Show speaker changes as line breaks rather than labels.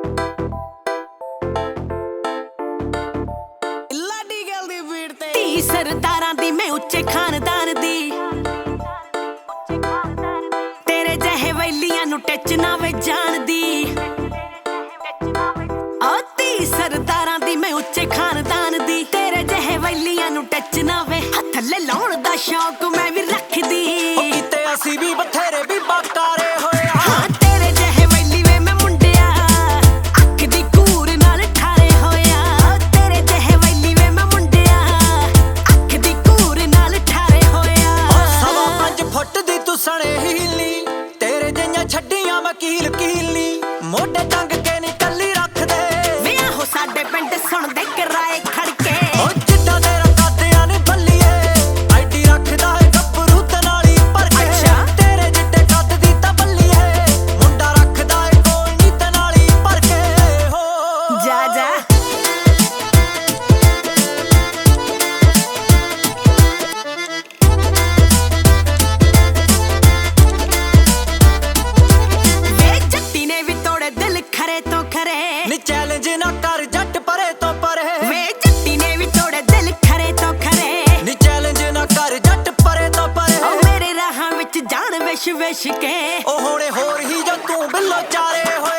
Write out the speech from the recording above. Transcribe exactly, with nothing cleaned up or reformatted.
ਲਾਡੀ ਗੱਲ ਦੀ ਭੀੜ ਤੇ ਤੀ ਸਰਦਾਰਾਂ ਦੀ ਮੈਂ ਉੱਚੇ ਖਾਨਦਾਨ ਦੀ ਤੇਰੇ ਜਿਹੇ ਵੈਲੀਆਂ ਨੂੰ ਟੱਚ ਨਾ ਵੇ ਜਾਣਦੀ ਓ ਤੀ ਸਰਦਾਰਾਂ ਦੀ ਮੈਂ ਉੱਚੇ ਖਾਨਦਾਨ ਦੀ ਤੇਰੇ ਜਿਹੇ ਵੈਲੀਆਂ ਨੂੰ ਟੱਚ ਨਾ ਵੇ ਹੱਥ ਲੈ ਲਾਉਣ ਦਾ ਸ਼ੌਕ ਮੈਂ ਵੀ ਰੱਖਦੀ
ਓ ਕਿਤੇ ਅਸੀਂ ਵੀ ਬਥੇਰੇ ਵੀ ਬਾਕਾਰੇ ਹੋਏ
ਹਾਂ ਤੇਰੇ ਜਿਹੇ ਵੈਲੀ ਵੇ ਮੈਂ ਮੁੰਡਿਆ ਅੱਖ ਦੀ ਕੂਰ ਨਾਲ ਠਾਰੇ ਹੋਇਆ ਤੇਰੇ ਜਿਹੇ ਵੈਲੀ ਵੇ ਮੈਂ ਮੁੰਡਿਆ ਅੱਖ ਦੀ ਕੂਰ ਨਾਲ ਠਾਰੇ ਹੋਇਆ
ਓ ਸਵਾ ਪੰਜ ਫੁੱਟ ਦੀ ਤੂੰ ਸਣੇ ਹੀਲੀ ਤੇਰੇ ਜਿਹੀਆਂ ਛੱਡੀਆਂ ਮੈਂ ਕੀਲ ਕੀਲੀ ਮੋਢੇ ਟੰਗ ਕੇ ਨੀ ਕੱਲੀ ਰੱਖਦੇ
ਵੇ ਆਹੋ ਸਾਡੇ ਪਿੰਡ ਸੁਣਦੇ ਕਿਰਾਏ ਖੜਕੇ
ਓ ਜਿੱਡਾ ਤੇਰਾ ਕਾਦਿਆਂ ਨੇ ਬੱਲੀਏ ਆਈਡੀ ਰੱਖਦਾ ਏ ਗੱਭਰੂ ਤੇ ਨਾਲੀ ਭਰ ਕੇ ਤੇਰੇ ਜਿੱਡੇ ਕੱਦ ਦੀ ਤਾਂ ਬੱਲੀਏ ਮੁੰਡਾ ਰੱਖਦਾ ਏ ਕੋਲ ਨੀ ਤੇ ਨਾਲੀ ਭਰ ਕੇ ਹੋ
ਜਾ ਜਾ ਵੇ ਜੱਟੀ ਨੇ ਵੀ ਤੋੜੇ ਦਿਲ ਖਰੇ ਤੋਂ ਖਰੇ
ਨੀ ਚੈਲੰਜ ਨਾ ਕਰ ਜੱਟ ਪਰੇ ਤੋਂ ਪਰੇ
ਵੇ ਜੱਟੀ ਨੇ ਵੀ ਤੋੜੇ ਦਿਲ ਖਰੇ ਤੋਂ ਖਰੇ
ਨੀ ਚੈਲੰਜ ਨਾ ਕਰ ਜੱਟ ਪਰੇ ਤੋਂ ਪਰੇ
ਓ ਮੇਰੇ ਰਾਹਾਂ ਵਿੱਚ ਜਾਣ ਵਿਸ਼ ਵਿਸ਼ ਕੇ
ਉਹ ਹੋਣੇ ਹੋਰ ਹੀ ਜੋ ਤੂੰ ਬਿੱਲੋ ਚਾਰੇ ਹੋਏ